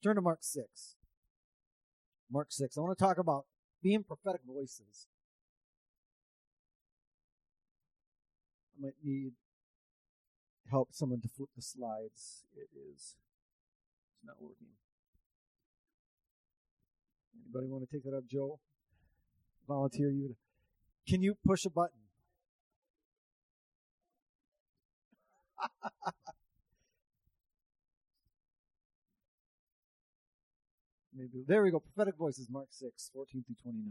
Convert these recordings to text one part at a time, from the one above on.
Turn to Mark 6. Mark 6. I want to talk about being prophetic voices. I might need help someone to flip the slides. It's not working. Anybody want to take that up, Joe? Volunteer you to. Can you push a button? Maybe. There we go. Prophetic voices, Mark 6, 14 through 29.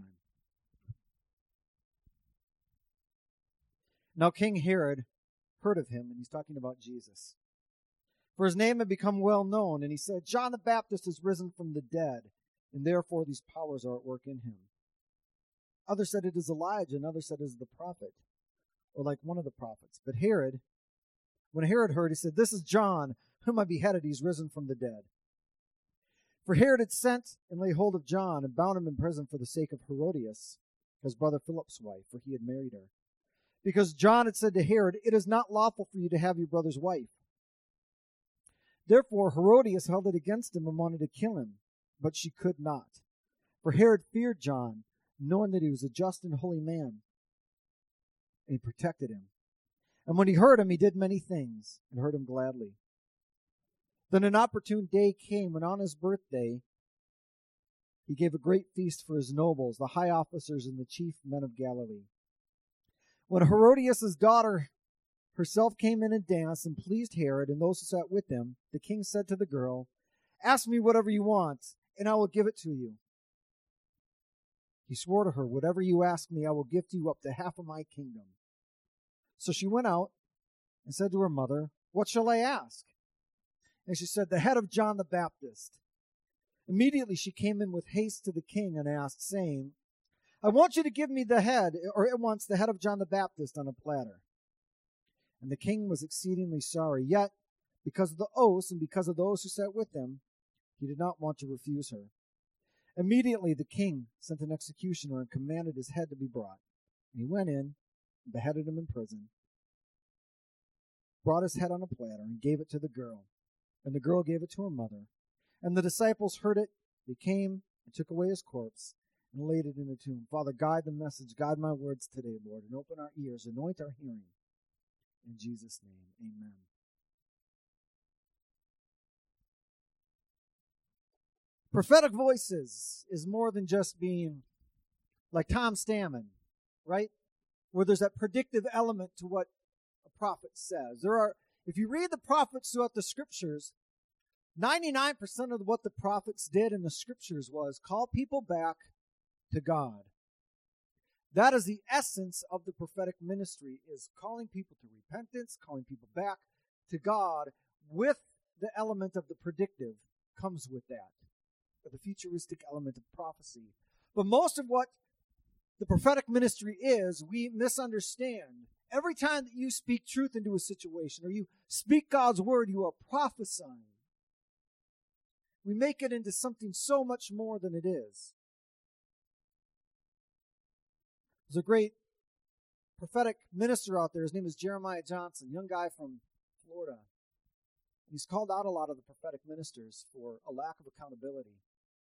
Now King Herod heard of him, and he's talking about Jesus. For his name had become well known, and he said, John the Baptist is risen from the dead, and therefore these powers are at work in him. Others said it is Elijah, and others said it is the prophet, or like one of the prophets. But Herod, when Herod heard, he said, This is John, whom I beheaded. He's risen from the dead. For Herod had sent and laid hold of John and bound him in prison for the sake of Herodias, his brother Philip's wife, for he had married her. Because John had said to Herod, It is not lawful for you to have your brother's wife. Therefore Herodias held it against him and wanted to kill him, but she could not. For Herod feared John, knowing that he was a just and holy man, and he protected him. And when he heard him, he did many things, and heard him gladly. Then an opportune day came, when on his birthday he gave a great feast for his nobles, the high officers, and the chief men of Galilee. When Herodias' daughter herself came in and danced and pleased Herod and those who sat with him, the king said to the girl, Ask me whatever you want, and I will give it to you. He swore to her, Whatever you ask me, I will give to you up to half of my kingdom. So she went out and said to her mother, What shall I ask? And she said, The head of John the Baptist. Immediately she came in with haste to the king and asked, saying, I want you to give me the head, or at once the head of John the Baptist on a platter. And the king was exceedingly sorry, yet because of the oaths and because of those who sat with him, he did not want to refuse her. Immediately the king sent an executioner and commanded his head to be brought. And he went in and beheaded him in prison, brought his head on a platter, and gave it to the girl. And the girl gave it to her mother. And the disciples heard it. They came and took away his corpse and laid it in a tomb. Father, guide the message, guide my words today, Lord, and open our ears, anoint our hearing. In Jesus' name, amen. Prophetic voices is more than just being like Tom Stammen, right? Where there's that predictive element to what a prophet says. If you read the prophets throughout the scriptures, 99% of what the prophets did in the scriptures was call people back to God. That is the essence of the prophetic ministry, is calling people to repentance, calling people back to God, with the element of the predictive comes with that, or the futuristic element of prophecy. But most of what the prophetic ministry is, we misunderstand. Every time that you speak truth into a situation, or you speak God's word, you are prophesying. We make it into something so much more than it is. There's a great prophetic minister out there. His name is Jeremiah Johnson, young guy from Florida. He's called out a lot of the prophetic ministers for a lack of accountability.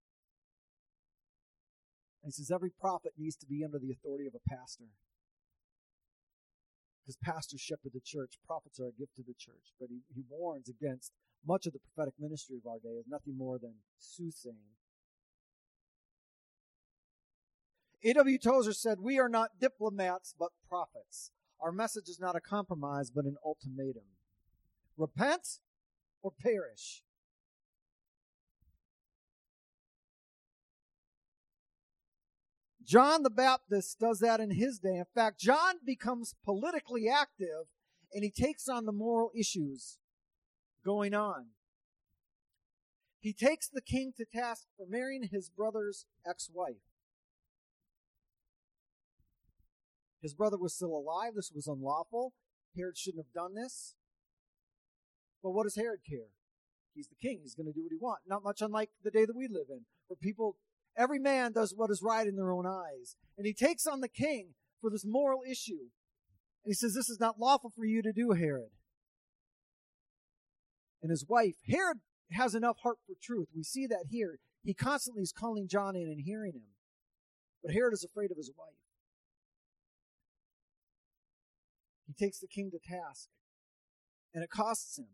And he says every prophet needs to be under the authority of a pastor. Because pastors shepherd the church, prophets are a gift to the church. But he warns against much of the prophetic ministry of our day is nothing more than soothsaying. A.W. Tozer said, We are not diplomats, but prophets. Our message is not a compromise, but an ultimatum. Repent or perish. John the Baptist does that in his day. In fact, John becomes politically active, and he takes on the moral issues going on. He takes the king to task for marrying his brother's ex-wife. His brother was still alive. This was unlawful. Herod shouldn't have done this. But what does Herod care? He's the king. He's going to do what he wants. Not much unlike the day that we live in, where every man does what is right in their own eyes. And he takes on the king for this moral issue. And he says, This is not lawful for you to do, Herod. And his wife, Herod has enough heart for truth. We see that here. He constantly is calling John in and hearing him. But Herod is afraid of his wife. He takes the king to task, and it costs him.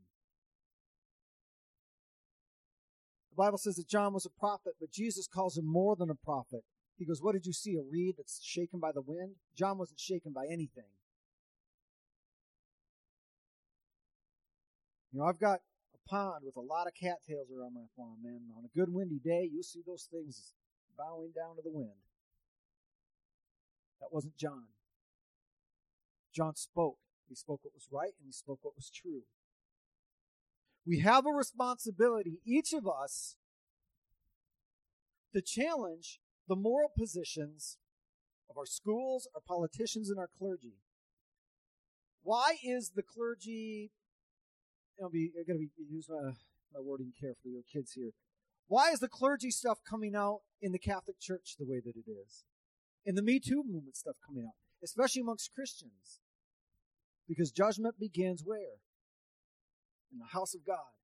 The Bible says that John was a prophet, but Jesus calls him more than a prophet. He goes, what did you see, a reed that's shaken by the wind? John wasn't shaken by anything. You know, I've got a pond with a lot of cattails around my farm, man. On a good windy day, you'll see those things bowing down to the wind. That wasn't John. John spoke. He spoke what was right, and he spoke what was true. We have a responsibility, each of us, to challenge the moral positions of our schools, our politicians, and our clergy. Why is the I gotta use my wording carefully, your kids here. Why is the clergy stuff coming out in the Catholic Church the way that it is? And the Me Too movement stuff coming out, especially amongst Christians. Because judgment begins where? In the house of God.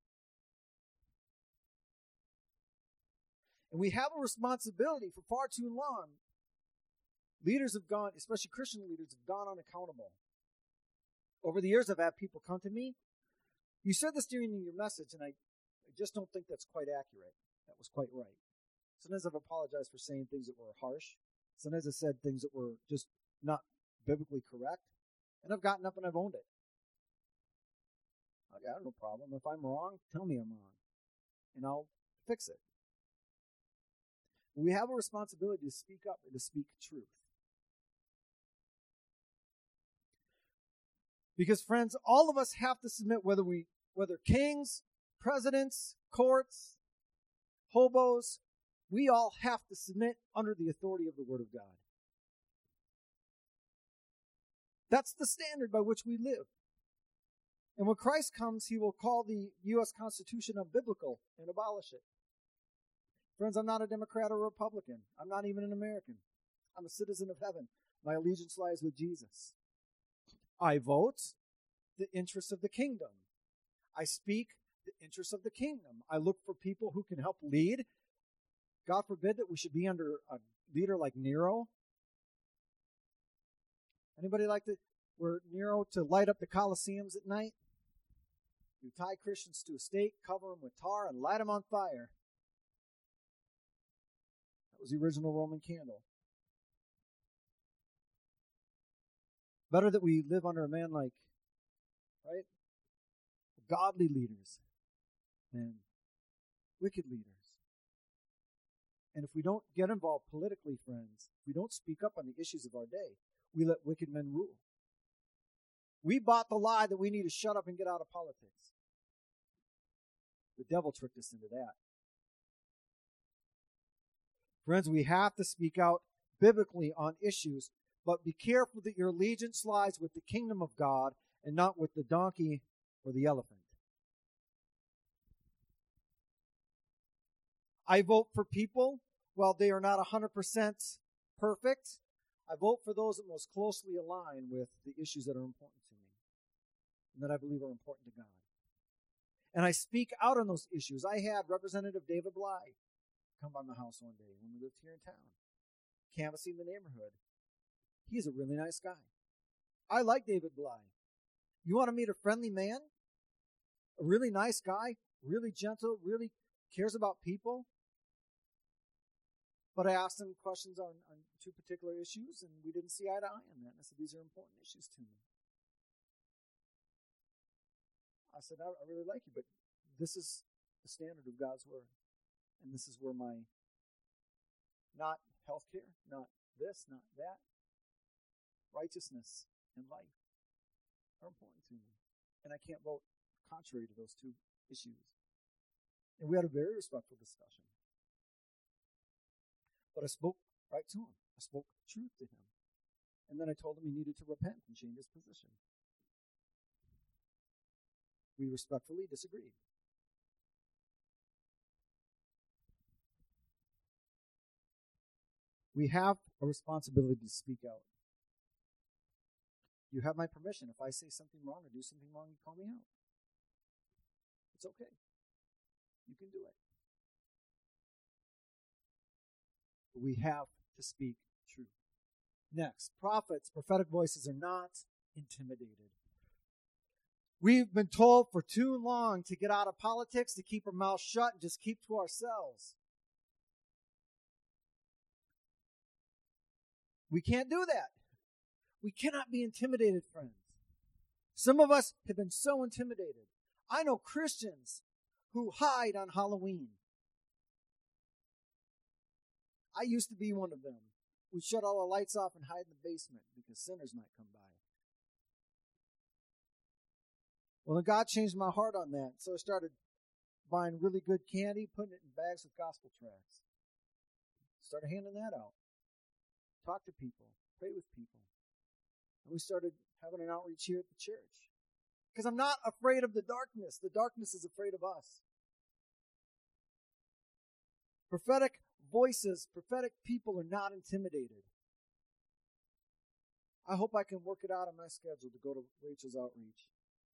And we have a responsibility. For far too long, leaders have gone, especially Christian leaders, have gone unaccountable. Over the years, I've had people come to me. You said this during your message, and I just don't think that's quite accurate. That was quite right. Sometimes I've apologized for saying things that were harsh. Sometimes I said things that were just not biblically correct. And I've gotten up and I've owned it. I got no problem. If I'm wrong, tell me I'm wrong. And I'll fix it. We have a responsibility to speak up and to speak truth. Because, friends, all of us have to submit, whether kings, presidents, courts, hobos, we all have to submit under the authority of the Word of God. That's the standard by which we live. And when Christ comes, he will call the U.S. Constitution unbiblical and abolish it. Friends, I'm not a Democrat or Republican. I'm not even an American. I'm a citizen of heaven. My allegiance lies with Jesus. I vote the interests of the kingdom. I speak the interests of the kingdom. I look for people who can help lead. God forbid that we should be under a leader like Nero. Anybody like Nero to light up the Colosseums at night? You tie Christians to a stake, cover them with tar, and light them on fire. That was the original Roman candle. Better that we live under a man like, right? Godly leaders than wicked leaders. And if we don't get involved politically, friends, if we don't speak up on the issues of our day, we let wicked men rule. We bought the lie that we need to shut up and get out of politics. The devil tricked us into that. Friends, we have to speak out biblically on issues, but be careful that your allegiance lies with the kingdom of God and not with the donkey or the elephant. I vote for people while they are not 100% perfect. I vote for those that most closely align with the issues that are important to me and that I believe are important to God. And I speak out on those issues. I had Representative David Bly come by my house one day when we lived here in town, canvassing the neighborhood. He's a really nice guy. I like David Bly. You want to meet a friendly man? A really nice guy, really gentle, really cares about people? But I asked him questions on two particular issues, and we didn't see eye to eye on that. And I said, these are important issues to me. I said, I really like you, but this is the standard of God's Word. And this is where my, not healthcare, not this, not that, righteousness and life are important to me. And I can't vote contrary to those two issues. And we had a very respectful discussion. But I spoke right to him. I spoke truth to him. And then I told him he needed to repent and change his position. We respectfully disagreed. We have a responsibility to speak out. You have my permission. If I say something wrong or do something wrong, you call me out. It's okay. You can do it. But we have to speak truth. Next, prophets, prophetic voices are not intimidated. We've been told for too long to get out of politics, to keep our mouths shut, and just keep to ourselves. We can't do that. We cannot be intimidated, friends. Some of us have been so intimidated. I know Christians who hide on Halloween. I used to be one of them. We'd shut all the lights off and hide in the basement because sinners might come by. Well, then God changed my heart on that. So I started buying really good candy, putting it in bags with gospel tracts. Started handing that out. Talk to people. Pray with people. And we started having an outreach here at the church. Because I'm not afraid of the darkness. The darkness is afraid of us. Prophetic voices, prophetic people are not intimidated. I hope I can work it out on my schedule to go to Rachel's outreach.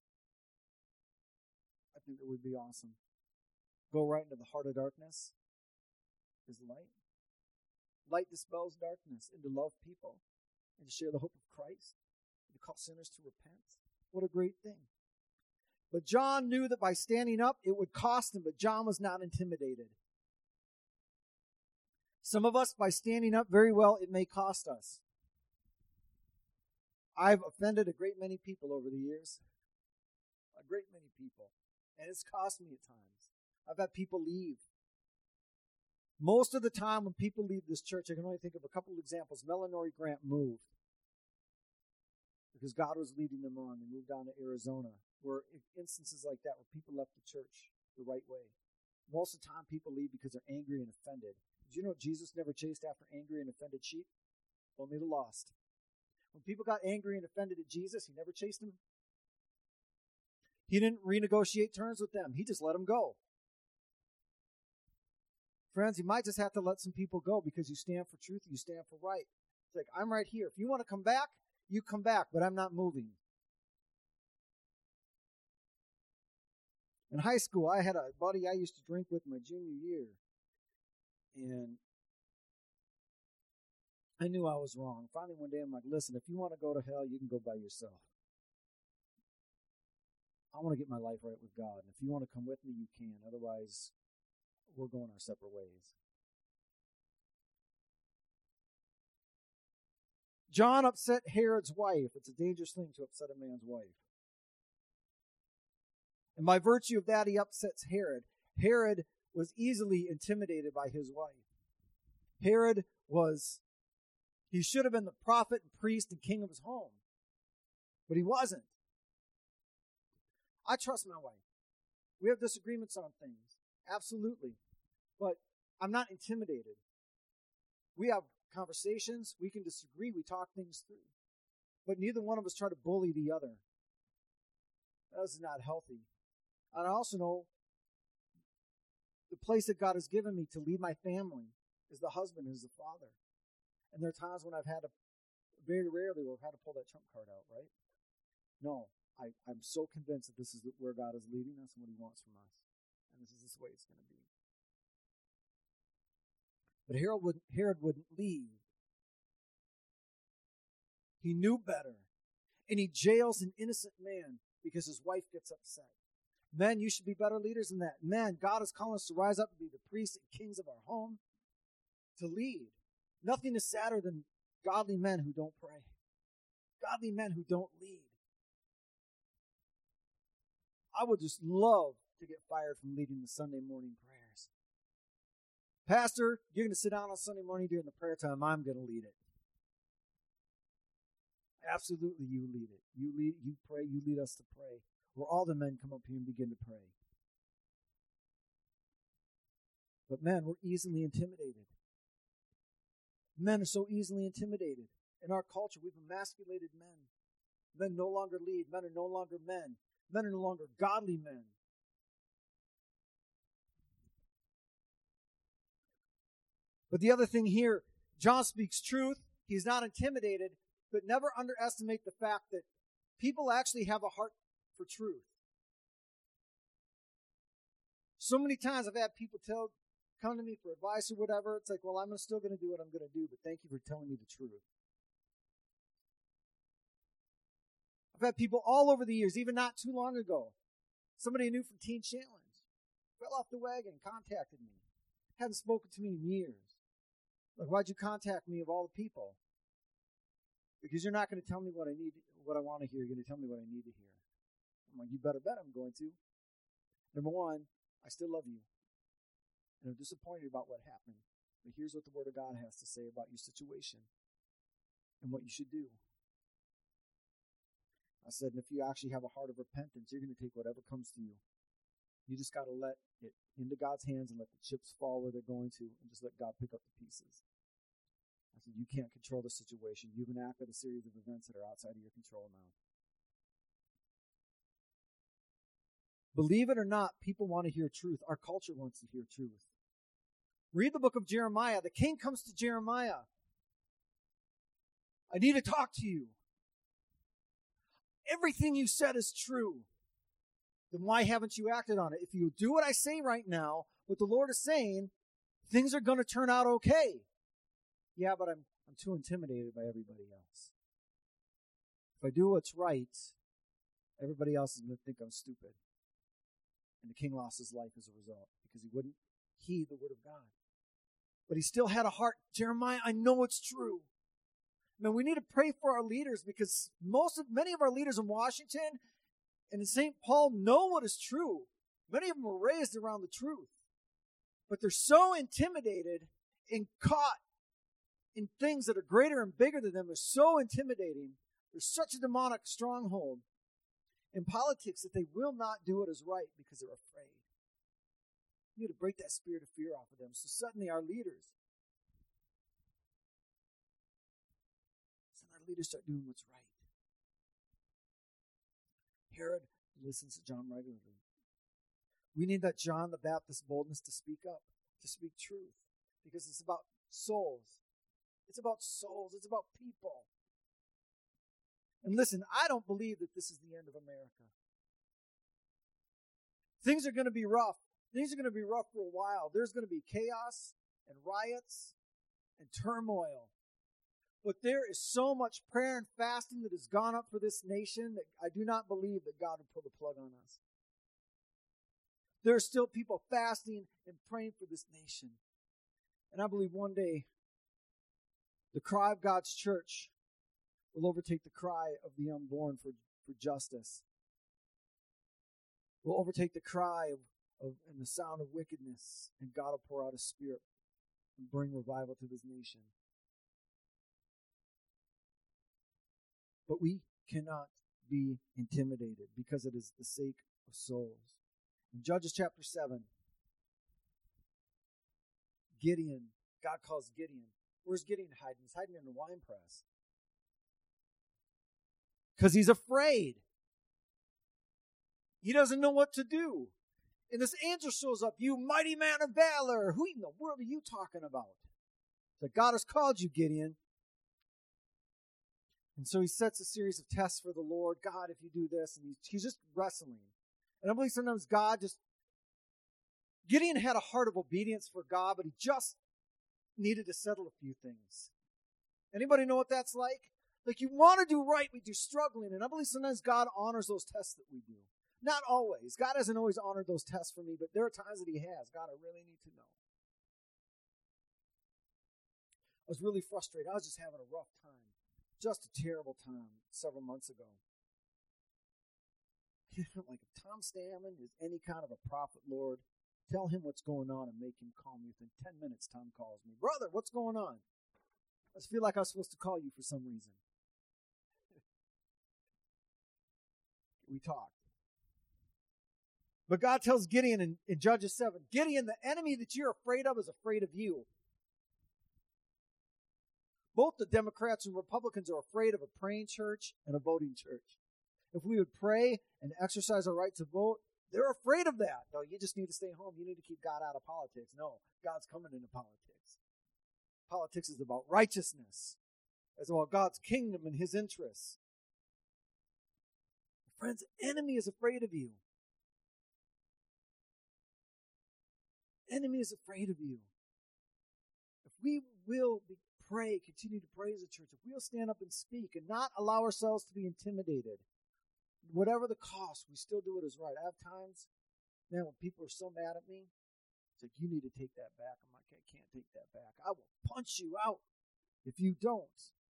I think it would be awesome. Go right into the heart of darkness is light. Light dispels darkness, and to love people, and to share the hope of Christ, and to call sinners to repent. What a great thing. But John knew that by standing up, it would cost him, but John was not intimidated. Some of us, by standing up very well, it may cost us. I've offended a great many people over the years. A great many people. And it's cost me at times. I've had people leave. Most of the time when people leave this church, I can only think of a couple of examples. Mel and Nori Grant moved because God was leading them on. They moved down to Arizona, where instances like that where people left the church the right way. Most of the time people leave because they're angry and offended. Did you know Jesus never chased after angry and offended sheep? Only the lost. When people got angry and offended at Jesus, he never chased them. He didn't renegotiate terms with them. He just let them go. Friends, you might just have to let some people go because you stand for truth and you stand for right. It's like, I'm right here. If you want to come back, you come back, but I'm not moving. In high school, I had a buddy I used to drink with my junior year. And I knew I was wrong. Finally, one day, I'm like, listen, if you want to go to hell, you can go by yourself. I want to get my life right with God. And if you want to come with me, you can. Otherwise, we're going our separate ways. John upset Herod's wife. It's a dangerous thing to upset a man's wife. And by virtue of that, he upsets Herod. Herod was easily intimidated by his wife. Herod he should have been the prophet and priest and king of his home. But he wasn't. I trust my wife. We have disagreements on things. Absolutely. But I'm not intimidated. We have conversations. We can disagree. We talk things through. But neither one of us try to bully the other. That is not healthy. And I also know the place that God has given me to lead my family is the husband, is the father. And there are times when very rarely, we've had to pull that trump card out, right? No, I'm so convinced that this is where God is leading us and what he wants from us. And this is the way it's going to be. But Herod wouldn't leave. He knew better. And he jails an innocent man because his wife gets upset. Men, you should be better leaders than that. Men, God is calling us to rise up and be the priests and kings of our home, to lead. Nothing is sadder than godly men who don't pray. Godly men who don't lead. I would just love to get fired from leading the Sunday morning prayers. Pastor, you're going to sit down on Sunday morning during the prayer time. I'm going to lead it. Absolutely, you lead it. You pray, you lead us to pray. Where all the men come up here and begin to pray. But men, we're easily intimidated. Men are so easily intimidated. In our culture, we've emasculated men. Men no longer lead. Men are no longer men. Men are no longer godly men. But the other thing here, John speaks truth. He's not intimidated, but never underestimate the fact that people actually have a heart for truth. So many times I've had people come to me for advice or whatever. It's like, well, I'm still going to do what I'm going to do, but thank you for telling me the truth. I've had people all over the years, even not too long ago. Somebody I knew from Teen Challenge fell off the wagon, contacted me. Hadn't spoken to me in years. Like, why'd you contact me of all the people? Because you're not going to tell me what I want to hear. You're going to tell me what I need to hear. I'm like, you better bet I'm going to. Number one, I still love you. And I'm disappointed about what happened. But here's what the Word of God has to say about your situation and what you should do. I said, and if you actually have a heart of repentance, you're going to take whatever comes to you. You just got to let it into God's hands and let the chips fall where they're going to and just let God pick up the pieces. I said, you can't control the situation. You've enacted a series of events that are outside of your control now. Believe it or not, people want to hear truth. Our culture wants to hear truth. Read the book of Jeremiah. The king comes to Jeremiah. I need to talk to you. Everything you said is true. Then why haven't you acted on it? If you do what I say right now, what the Lord is saying, things are going to turn out okay. Yeah, but I'm too intimidated by everybody else. If I do what's right, everybody else is going to think I'm stupid. And the king lost his life as a result because he wouldn't heed the word of God. But he still had a heart. Jeremiah, I know it's true. Man, we need to pray for our leaders because many of our leaders in Washington and in St. Paul know what is true. Many of them were raised around the truth. But they're so intimidated and caught in things that are greater and bigger than them. They're so intimidating. There's such a demonic stronghold in politics that they will not do what is right because they're afraid. We need to break that spirit of fear off of them. So suddenly our leaders start doing what's right. Herod listens to John regularly. We need that John the Baptist boldness to speak up, to speak truth, because it's about souls. It's about souls. It's about people. And listen, I don't believe that this is the end of America. Things are going to be rough. Things are going to be rough for a while. There's going to be chaos and riots and turmoil. But there is so much prayer and fasting that has gone up for this nation that I do not believe that God will pull the plug on us. There are still people fasting and praying for this nation. And I believe one day the cry of God's church will overtake the cry of the unborn for justice. Will overtake the cry of and the sound of wickedness, and God will pour out His Spirit and bring revival to this nation. But we cannot be intimidated because it is the sake of souls. In Judges chapter 7, Gideon, God calls Gideon. Where's Gideon hiding? He's hiding in the wine press. Because he's afraid. He doesn't know what to do. And this angel shows up. You mighty man of valor. Who in the world are you talking about? That God has called you, Gideon. And so he sets a series of tests for the Lord. God, if you do this, and he's just wrestling. And I believe sometimes Gideon had a heart of obedience for God, but he just needed to settle a few things. Anybody know what that's like? Like you want to do right, but you're struggling. And I believe sometimes God honors those tests that we do. Not always. God hasn't always honored those tests for me, but there are times that He has. God, I really need to know. I was really frustrated. I was just having a rough time. Just a terrible time several months ago. Like if Tom Stammen is any kind of a prophet, Lord, tell him what's going on and make him call me. Within 10 minutes, Tom calls me. Brother, what's going on? I just feel like I was supposed to call you for some reason. We talked. But God tells Gideon in Judges 7, Gideon, the enemy that you're afraid of is afraid of you. Both the Democrats and Republicans are afraid of a praying church and a voting church. If we would pray and exercise our right to vote, they're afraid of that. No, you just need to stay home. You need to keep God out of politics. No, God's coming into politics. Politics is about righteousness. It's about God's kingdom and His interests. Friends, the enemy is afraid of you. enemy is afraid of you. If we will continue to pray as a church, if we'll stand up and speak and not allow ourselves to be intimidated, whatever the cost, we still do it as right. I have times, man, when people are so mad at me, it's like, you need to take that back. I'm like, I can't take that back. I will punch you out if you don't.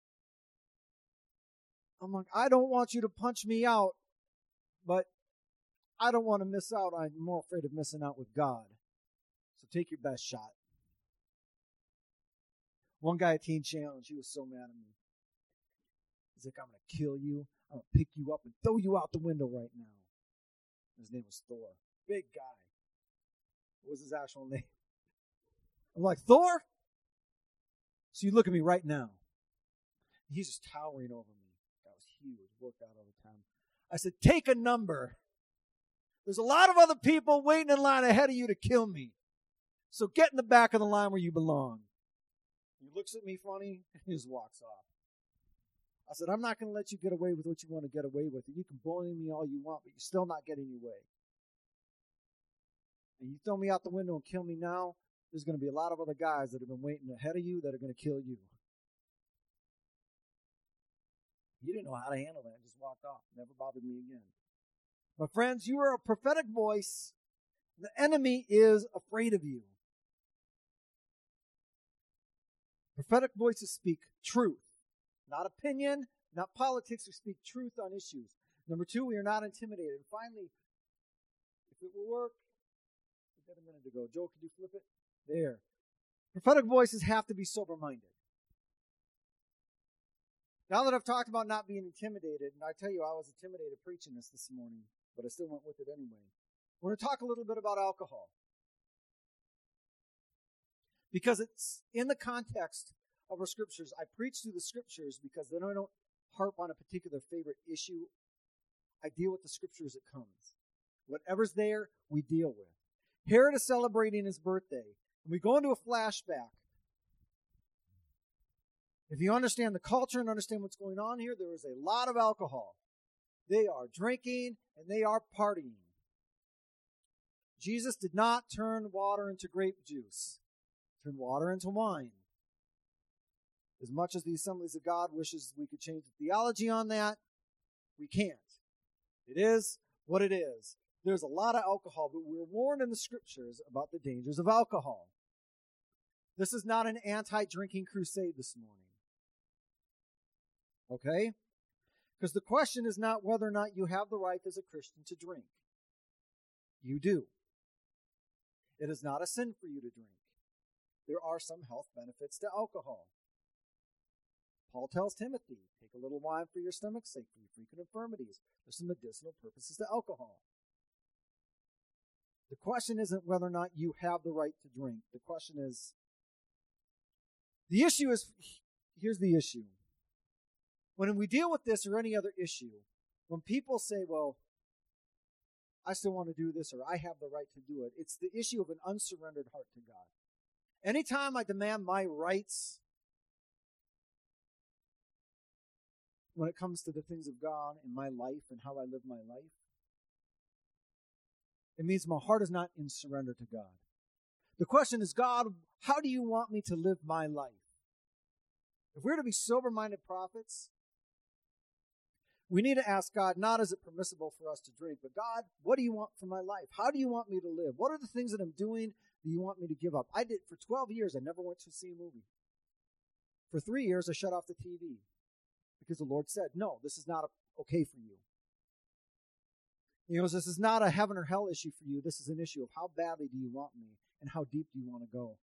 I'm like, I don't want you to punch me out, but I don't want to miss out. I'm more afraid of missing out with God. So take your best shot. One guy at Teen Challenge, he was so mad at me. He's like, I'm going to kill you. I'm going to pick you up and throw you out the window right now. His name was Thor. Big guy. What was his actual name? I'm like, Thor? So you look at me right now. He's just towering over me. That was huge. Worked out all the time. I said, take a number. There's a lot of other people waiting in line ahead of you to kill me. So get in the back of the line where you belong. He looks at me funny and he just walks off. I said, I'm not going to let you get away with what you want to get away with. You can bully me all you want, but you're still not getting your way. And you throw me out the window and kill me now, there's going to be a lot of other guys that have been waiting ahead of you that are going to kill you. He didn't know how to handle that. Just walked off. Never bothered me again. My friends, you are a prophetic voice. The enemy is afraid of you. Prophetic voices speak truth, not opinion, not politics. We speak truth on issues. Number two, we are not intimidated. And finally, if it will work, we got a minute to go. Joe, could you flip it? There. Prophetic voices have to be sober-minded. Now that I've talked about not being intimidated, and I tell you, I was intimidated preaching this morning, but I still went with it anyway. We're going to talk a little bit about alcohol. Because it's in the context of our scriptures. I preach through the scriptures because then I don't harp on a particular favorite issue. I deal with the scripture as it comes. Whatever's there, we deal with. Herod is celebrating his birthday. And we go into a flashback. If you understand the culture and understand what's going on here, there is a lot of alcohol. They are drinking and they are partying. Jesus did not turn water into grape juice. He turned water into wine. As much as the Assemblies of God wishes we could change the theology on that, we can't. It is what it is. There's a lot of alcohol, but we're warned in the scriptures about the dangers of alcohol. This is not an anti-drinking crusade this morning. Okay? Because the question is not whether or not you have the right as a Christian to drink. You do. It is not a sin for you to drink. There are some health benefits to alcohol. Paul tells Timothy, take a little wine for your stomach's sake, for your frequent infirmities. There's some medicinal purposes to alcohol. The question isn't whether or not you have the right to drink. The question is, here's the issue. When we deal with this or any other issue, when people say, well, I still want to do this or I have the right to do it, it's the issue of an unsurrendered heart to God. Anytime I demand my rights when it comes to the things of God in my life and how I live my life, it means my heart is not in surrender to God. The question is, God, how do you want me to live my life? If we're to be sober-minded prophets, we need to ask God, not is it permissible for us to drink, but God, what do you want for my life? How do you want me to live? What are the things that I'm doing that you want me to give up? I did, for 12 years, I never went to see a movie. For 3 years, I shut off the TV because the Lord said, no, this is not okay for you. He goes, this is not a heaven or hell issue for you. This is an issue of how badly do you want me and how deep do you want to go?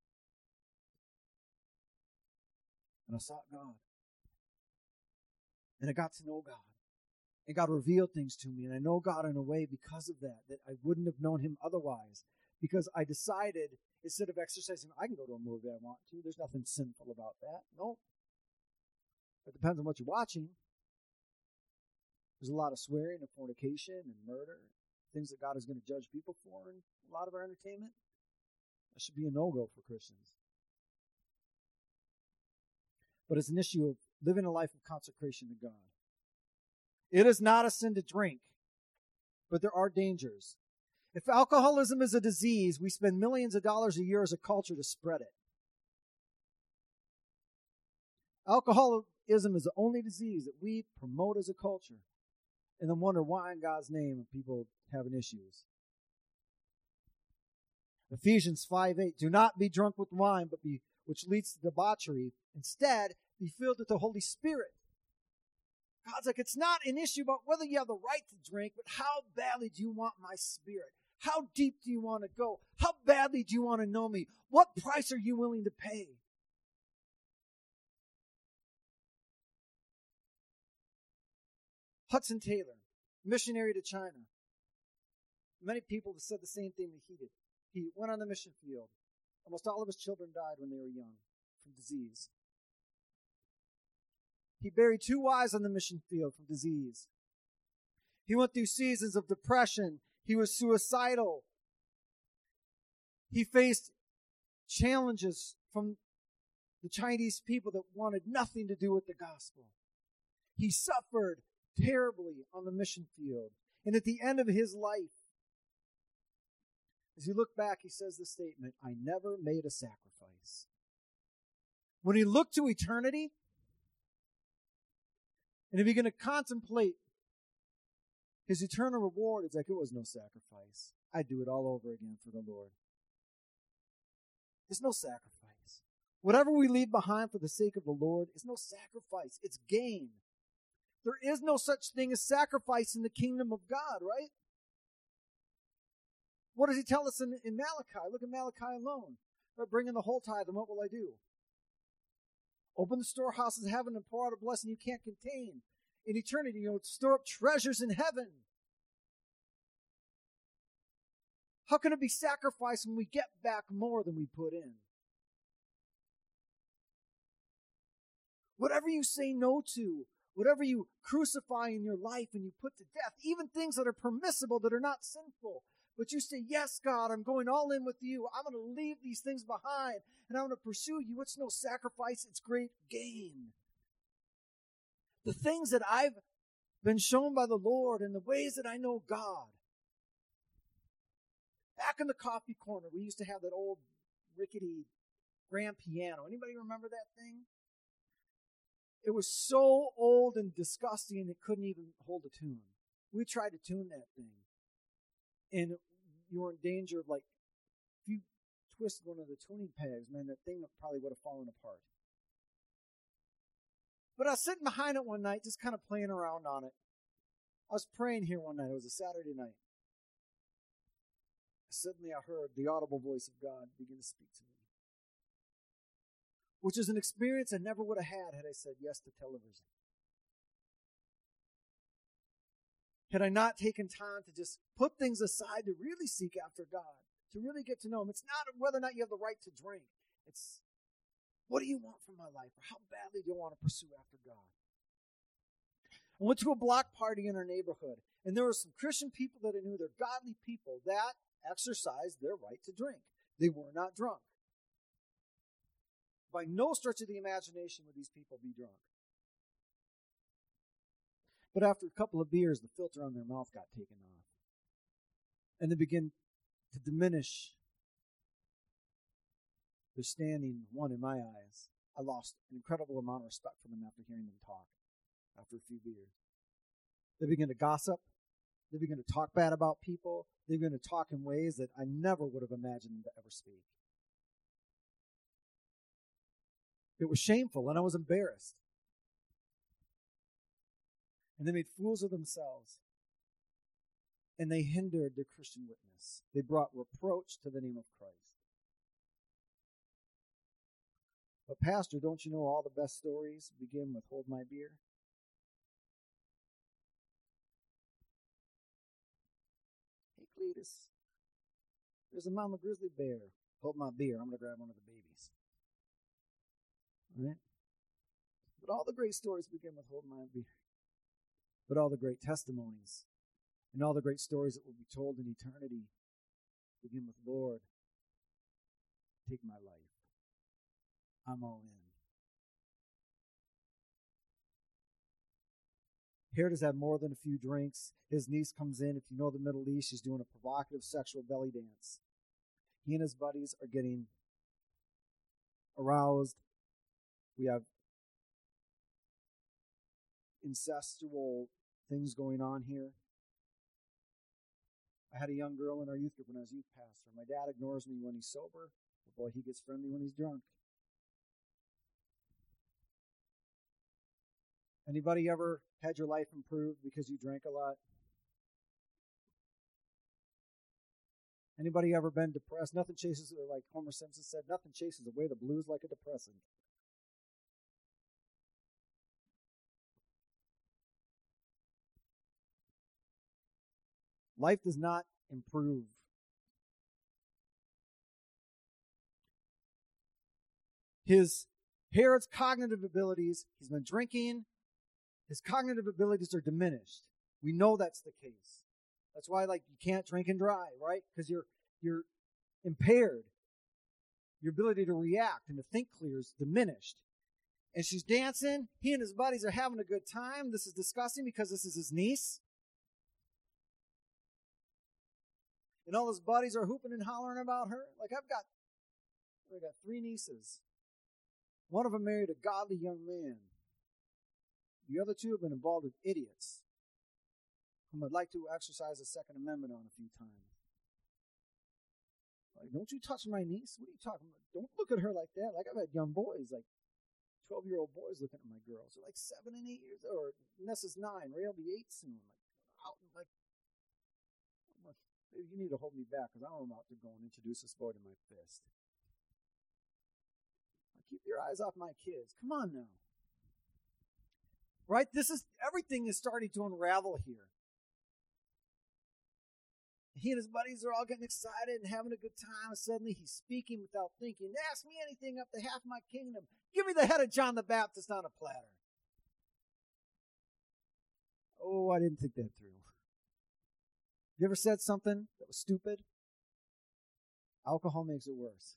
And I sought God. And I got to know God. And God revealed things to me. And I know God in a way because of that I wouldn't have known him otherwise. Because I decided, instead of exercising, I can go to a movie I want to. There's nothing sinful about that. No. It depends on what you're watching. There's a lot of swearing and fornication and murder, things that God is going to judge people for in a lot of our entertainment. That should be a no-go for Christians. But it's an issue of living a life of consecration to God. It is not a sin to drink, but there are dangers. If alcoholism is a disease, we spend millions of dollars a year as a culture to spread it. Alcoholism is the only disease that we promote as a culture, and then wonder why in God's name people having issues. Ephesians 5:8, do not be drunk with wine, which leads to debauchery. Instead, be filled with the Holy Spirit. God's like, it's not an issue about whether you have the right to drink, but how badly do you want my Spirit? How deep do you want to go? How badly do you want to know me? What price are you willing to pay? Hudson Taylor, missionary to China. Many people have said the same thing that he did. He went on the mission field. Almost all of his children died when they were young from disease. He buried 2 wives on the mission field from disease. He went through seasons of depression. He was suicidal. He faced challenges from the Chinese people that wanted nothing to do with the gospel. He suffered terribly on the mission field. And at the end of his life, as he looked back, he says this statement, I never made a sacrifice. When he looked to eternity, and he began to contemplate his eternal reward, it's like it was no sacrifice. I'd do it all over again for the Lord. There's no sacrifice. Whatever we leave behind for the sake of the Lord is no sacrifice. It's gain. There is no such thing as sacrifice in the kingdom of God, right? What does he tell us in Malachi? Look at Malachi alone. Bring in the whole tithe, and what will I do? Open the storehouses of heaven and pour out a blessing you can't contain. In eternity, store up treasures in heaven. How can it be sacrificed when we get back more than we put in? Whatever you say no to, whatever you crucify in your life and you put to death, even things that are permissible, that are not sinful, but you say, yes, God, I'm going all in with you. I'm going to leave these things behind, and I'm going to pursue you. It's no sacrifice. It's great gain. The things that I've been shown by the Lord and the ways that I know God. Back in the coffee corner, we used to have that old rickety grand piano. Anybody remember that thing? It was so old and disgusting it couldn't even hold a tune. We tried to tune that thing. And you were in danger of, if you twisted one of the tuning pegs, man, that thing probably would have fallen apart. But I was sitting behind it one night, just kind of playing around on it. I was praying here one night. It was a Saturday night. Suddenly I heard the audible voice of God begin to speak to me, which is an experience I never would have had I said yes to television. Had I not taken time to just put things aside to really seek after God, to really get to know Him. It's not whether or not you have the right to drink. It's, what do you want from my life? Or how badly do you want to pursue after God? I went to a block party in our neighborhood, and there were some Christian people that I knew, they're godly people, that exercised their right to drink. They were not drunk. By no stretch of the imagination would these people be drunk. But after a couple of beers, the filter on their mouth got taken off. And they began to diminish their standing, one, in my eyes. I lost an incredible amount of respect for them after hearing them talk, after a few beers. They began to gossip. They began to talk bad about people. They began to talk in ways that I never would have imagined them to ever speak. It was shameful, and I was embarrassed. And they made fools of themselves. And they hindered their Christian witness. They brought reproach to the name of Christ. But Pastor, don't you know all the best stories begin with hold my beer? Hey, Cletus, there's a mama grizzly bear. Hold my beer. I'm going to grab one of the babies. All right? But all the great stories begin with hold my beer. But all the great testimonies and all the great stories that will be told in eternity begin with, Lord, take my life. I'm all in. Herod has had more than a few drinks. His niece comes in. If you know the Middle East, she's doing a provocative sexual belly dance. He and his buddies are getting aroused. We have incestual things going on here. I had a young girl in our youth group when I was youth pastor. My dad ignores me when he's sober, but boy, he gets friendly when he's drunk. Anybody ever had your life improved because you drank a lot? Anybody ever been depressed? Nothing chases, or like Homer Simpson said, nothing chases away the blues like a depressant. Life does not improve. Herod's cognitive abilities, he's been drinking, his cognitive abilities are diminished. We know that's the case. That's why, like, you can't drink and drive, right? Because you're impaired. Your ability to react and to think clear is diminished. And she's dancing. He and his buddies are having a good time. This is disgusting because this is his niece. And all his buddies are hooping and hollering about her. Like, I've got 3 nieces. One of them married a godly young man. The other 2 have been involved with idiots whom I'd like to exercise the Second Amendment on a few times. Like, don't you touch my niece? What are you talking about? Don't look at her like that. Like, I've had young boys, like 12-year-old boys looking at my girls. They're like 7 and 8 years old. Or Nessa's 9. Ray will be 8 soon. Like, maybe you need to hold me back because I'm about to go and introduce this boy to my fist. Keep your eyes off my kids. Come on now. Right? Everything is starting to unravel here. He and his buddies are all getting excited and having a good time. And suddenly he's speaking without thinking. Ask me anything up to half my kingdom. Give me the head of John the Baptist on a platter. Oh, I didn't think that through. You ever said something that was stupid? Alcohol makes it worse.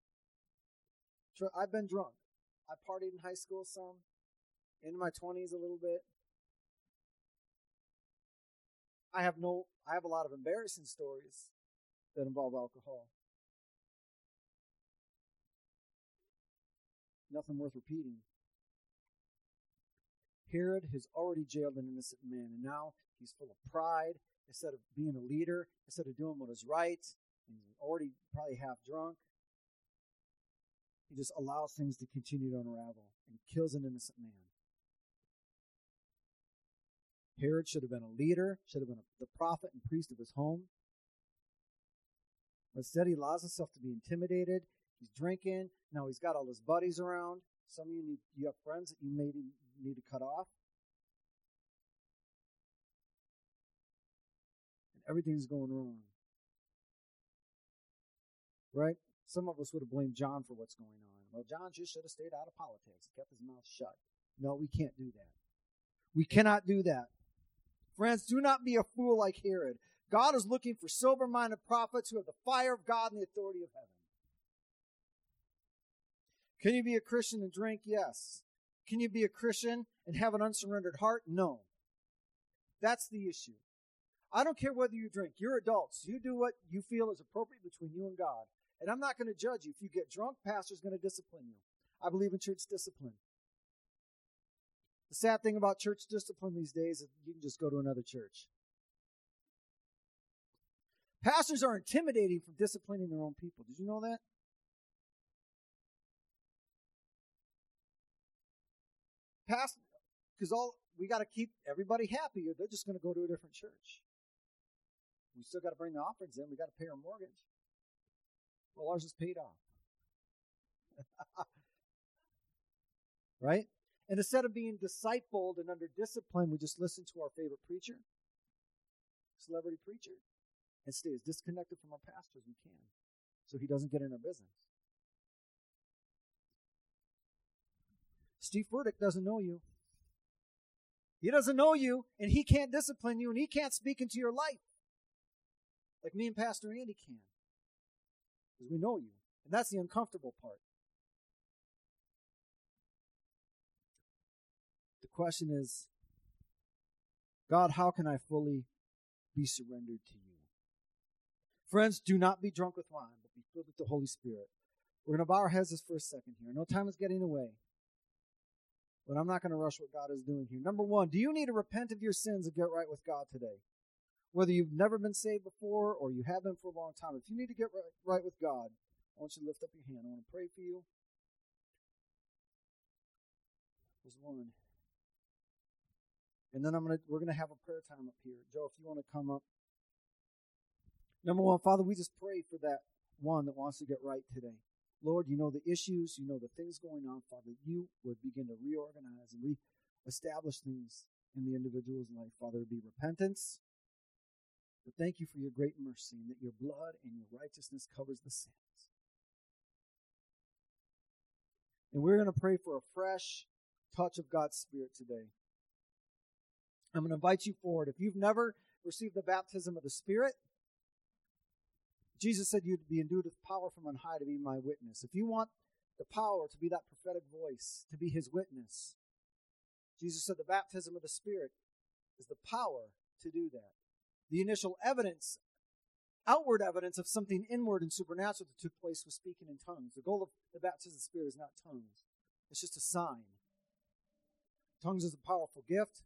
I've been drunk. I partied in high school some, into my 20s a little bit. I have a lot of embarrassing stories that involve alcohol. Nothing worth repeating. Herod has already jailed an innocent man, and now he's full of pride. Instead of being a leader, instead of doing what is right, he's already probably half drunk. He just allows things to continue to unravel and kills an innocent man. Herod should have been a leader, should have been the prophet and priest of his home. But instead, he allows himself to be intimidated. He's drinking. Now he's got all his buddies around. Some of you have friends that you maybe need to cut off. And everything's going wrong. Right? Some of us would have blamed John for what's going on. Well, John just should have stayed out of politics. He kept his mouth shut. No, we can't do that. We cannot do that. Friends, do not be a fool like Herod. God is looking for sober-minded prophets who have the fire of God and the authority of heaven. Can you be a Christian and drink? Yes. Can you be a Christian and have an unsurrendered heart? No. That's the issue. I don't care whether you drink. You're adults. You do what you feel is appropriate between you and God. And I'm not going to judge you. If you get drunk, pastor's going to discipline you. I believe in church discipline. The sad thing about church discipline these days is you can just go to another church. Pastors are intimidating from disciplining their own people. Did you know that? Because we got to keep everybody happy, or they're just going to go to a different church. We still got to bring the offerings in. We got to pay our mortgage. Well, ours is paid off. Right? And instead of being discipled and under discipline, we just listen to our favorite preacher, celebrity preacher, and stay as disconnected from our pastor as we can so he doesn't get in our business. Steve Furtick doesn't know you. He doesn't know you, and he can't discipline you, and he can't speak into your life like me and Pastor Andy can. Because we know you. And that's the uncomfortable part. The question is, God, how can I fully be surrendered to you? Friends, do not be drunk with wine, but be filled with the Holy Spirit. We're going to bow our heads just for a second here. No time is getting away. But I'm not going to rush what God is doing here. Number one, do you need to repent of your sins and get right with God today? Whether you've never been saved before or you have been for a long time, if you need to get right with God, I want you to lift up your hand. I want to pray for you. There's one. And then we're gonna have a prayer time up here. Joe, if you want to come up. Number one, Father, we just pray for that one that wants to get right today. Lord, you know the issues, you know the things going on, Father. You would begin to reorganize and reestablish things in the individual's life. Father, it be repentance. But thank you for your great mercy and that your blood and your righteousness covers the sins. And we're going to pray for a fresh touch of God's Spirit today. I'm going to invite you forward. If you've never received the baptism of the Spirit, Jesus said you'd be endued with power from on high to be my witness. If you want the power to be that prophetic voice, to be his witness, Jesus said the baptism of the Spirit is the power to do that. The initial evidence, outward evidence of something inward and supernatural that took place was speaking in tongues. The goal of the baptism of the Spirit is not tongues. It's just a sign. Tongues is a powerful gift,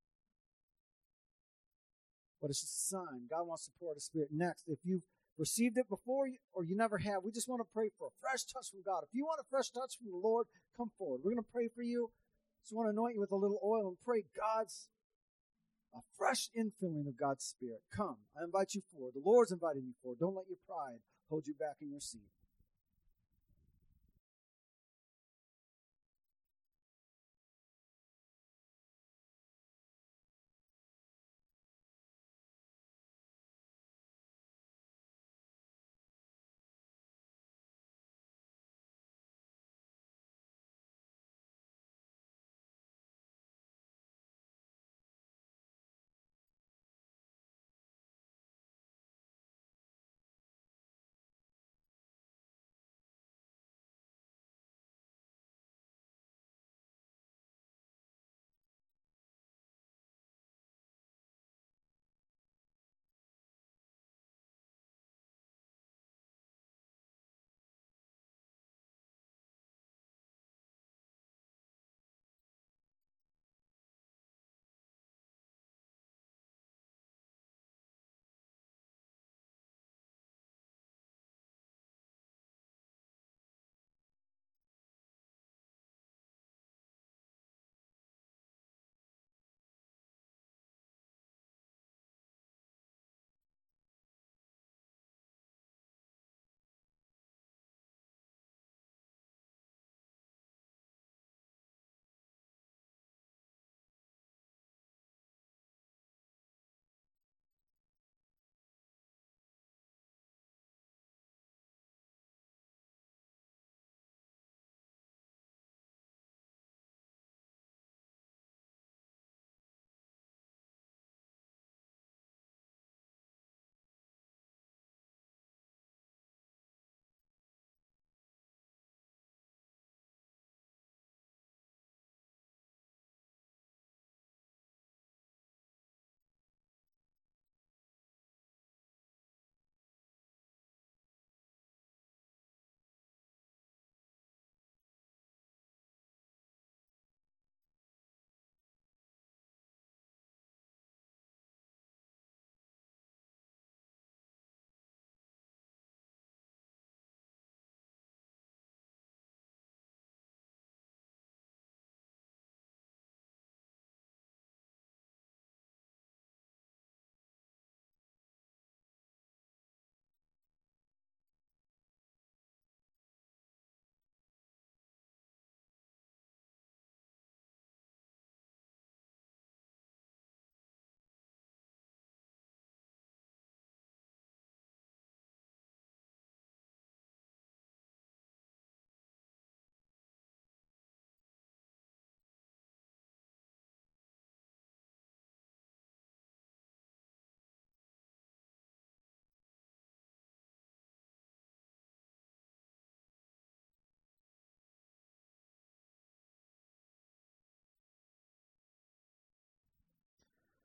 but it's just a sign. God wants to pour out His Spirit. Next, if you've received it before or you never have, we just want to pray for a fresh touch from God. If you want a fresh touch from the Lord, come forward. We're going to pray for you. Just want to anoint you with a little oil and pray a fresh infilling of God's Spirit. Come. I invite you forward. The Lord's inviting you forward. Don't let your pride hold you back in your seat.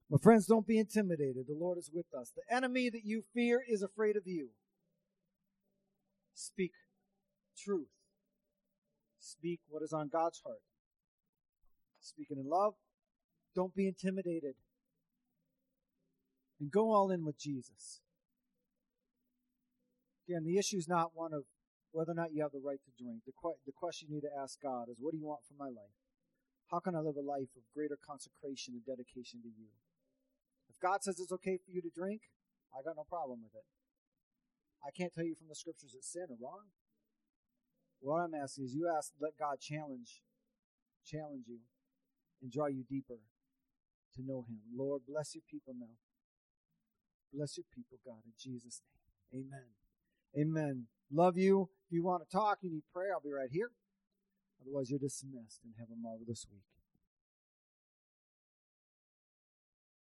But friends, don't be intimidated. The Lord is with us. The enemy that you fear is afraid of you. Speak truth. Speak what is on God's heart. Speaking in love. Don't be intimidated. And go all in with Jesus. Again, the issue is not one of whether or not you have the right to drink. The question you need to ask God is, what do you want for my life? How can I live a life of greater consecration and dedication to you? If God says it's okay for you to drink, I got no problem with it. I can't tell you from the scriptures it's sin or wrong. What I'm asking is let God challenge you and draw you deeper to know him. Lord, bless your people now. Bless your people, God, in Jesus' name. Amen. Amen. Love you. If you want to talk, you need prayer, I'll be right here. Otherwise, you're dismissed, and have a marvelous week.